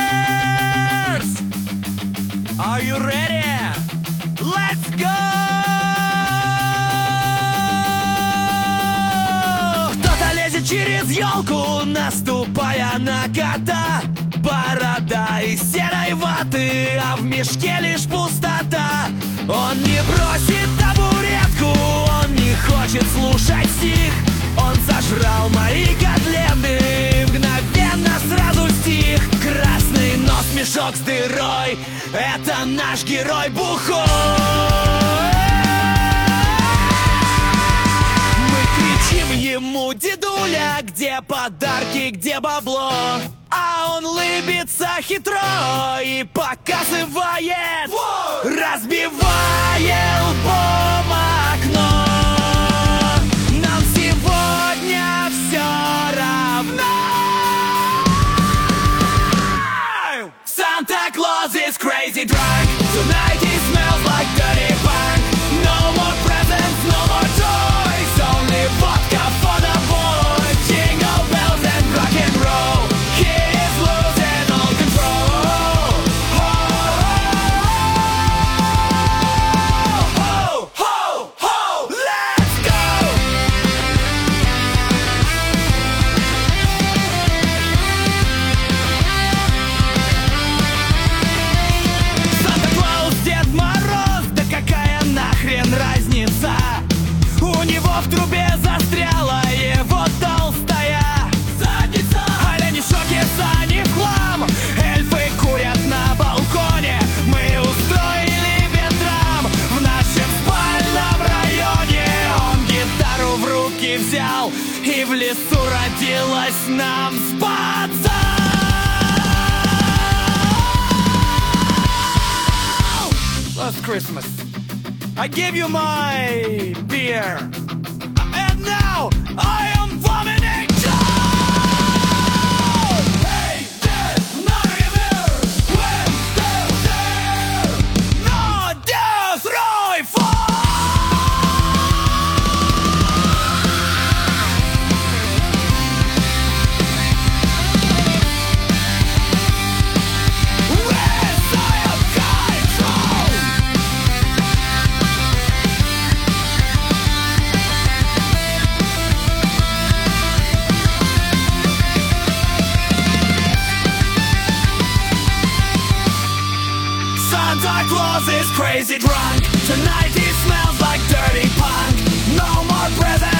Are you ready? Let's go! Кто-то лезет через елку, наступая на кота. Борода из серой ваты, а в мешке лишь пустота. Он не бросит табуретку, он не хочет слушать стих. Он сожрал мои котлеты, мгновенно сразу стих. Красный нос, мешок с дырой, это наш герой бухой. Мы кричим ему: дедуля, где подарки, где бабло? А он лыбится хитро и показывает, разбивая лбом окно. Нам сегодня все равно. Santa Claus is crazy drunk. Tonight he smells like dirty punk. No more presents, no more toys, only vodka for the boys. Jingle bells and rock and roll. He is losing all control. Ho, ho, ho, ho, ho, let's go. Санта Клаус, Дед Мороз, да какая нахрен разница? У него в трубе застряла его толстая задница. Олени в шоке, сани в хлам, эльфы курят на балконе. Мы устроили ветрам в нашем спальном районе. Он гитару в руки взял, и в лесу родилась нам спаться. Last Christmas, I gave you my beer, and now I am vomiting down. Hey, Dad, not a beer. When there's there, no death, Roy Santa Claus is crazy drunk. Tonight he smells like dirty punk. No more presents.